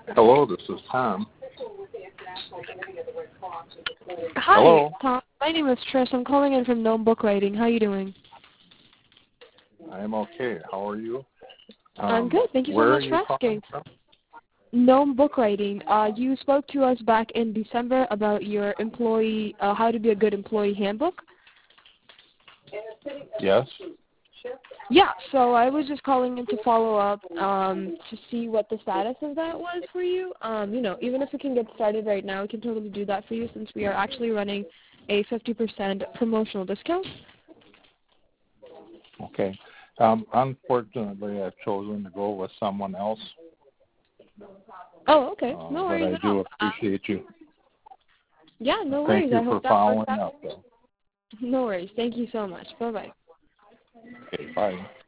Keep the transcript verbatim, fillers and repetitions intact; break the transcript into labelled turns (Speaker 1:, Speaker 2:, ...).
Speaker 1: Hello, this is Tom.
Speaker 2: Hi,
Speaker 1: Hello.
Speaker 2: Tom. My name is Trish. I'm calling in from Gnome Book Writing. How are you doing?
Speaker 1: I'm okay. How are you? Um,
Speaker 2: I'm good. Thank you so
Speaker 1: where
Speaker 2: much
Speaker 1: are you
Speaker 2: for
Speaker 1: calling
Speaker 2: asking.
Speaker 1: from?
Speaker 2: Gnome Book Writing. Uh, you spoke to us back in December about your employee, uh, how to be a good employee handbook.
Speaker 1: Yes.
Speaker 2: Yeah, so I was just calling in to follow up um, to see what the status of that was for you. Um, you know, even if we can get started right now, we can totally do that for you since we are actually running a fifty percent promotional discount.
Speaker 1: Okay. Um, unfortunately, I've chosen to go with someone else.
Speaker 2: Oh, okay.
Speaker 1: Uh,
Speaker 2: No
Speaker 1: but
Speaker 2: worries
Speaker 1: I
Speaker 2: at
Speaker 1: do
Speaker 2: all. Uh,
Speaker 1: appreciate you.
Speaker 2: yeah, no
Speaker 1: Thank
Speaker 2: worries.
Speaker 1: you
Speaker 2: I
Speaker 1: for
Speaker 2: hope that works
Speaker 1: following
Speaker 2: out.
Speaker 1: up, though.
Speaker 2: No worries. Thank you so much. Bye-bye.
Speaker 1: Okay, bye.